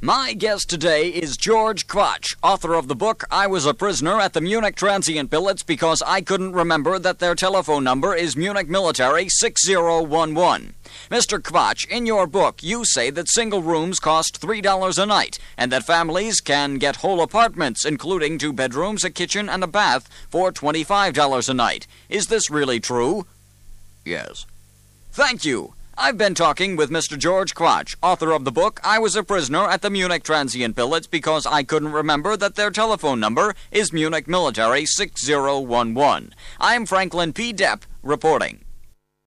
My guest today is George Quatsch, author of the book I Was a Prisoner at the Munich Transient Billets Because I Couldn't Remember That Their Telephone Number is Munich Military 6011. Mr. Quatsch, in your book, you say that single rooms cost $3 a night, and that families can get whole apartments, including 2 bedrooms, a kitchen, and a bath, for $25 a night. Is this really true? Yes. Thank you. I've been talking with Mr. George Quatsch, author of the book I Was a Prisoner at the Munich Transient Billets Because I Couldn't Remember That Their Telephone Number is Munich Military 6011. I'm Franklin P. Depp, reporting.